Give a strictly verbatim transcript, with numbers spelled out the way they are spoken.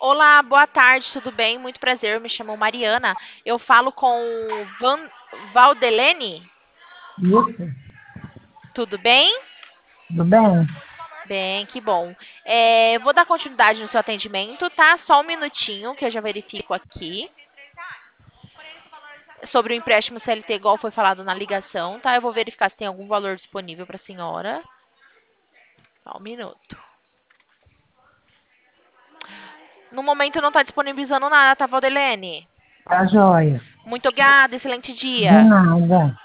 Olá, boa tarde, tudo bem? Muito prazer, eu me chamo Mariana. Eu falo com o Van Valdelene, Isso, tudo bem? tudo bem? Bem, que bom. É, eu vou dar continuidade no seu atendimento, tá? Só um minutinho que eu já verifico aqui sobre o empréstimo C L T, igual foi falado na ligação, tá? Eu vou verificar se tem algum valor disponível para a senhora. Só um minuto. No momento não está disponibilizando nada, tá, Valdelene? Tá joia. Muito obrigada, excelente De dia. nada.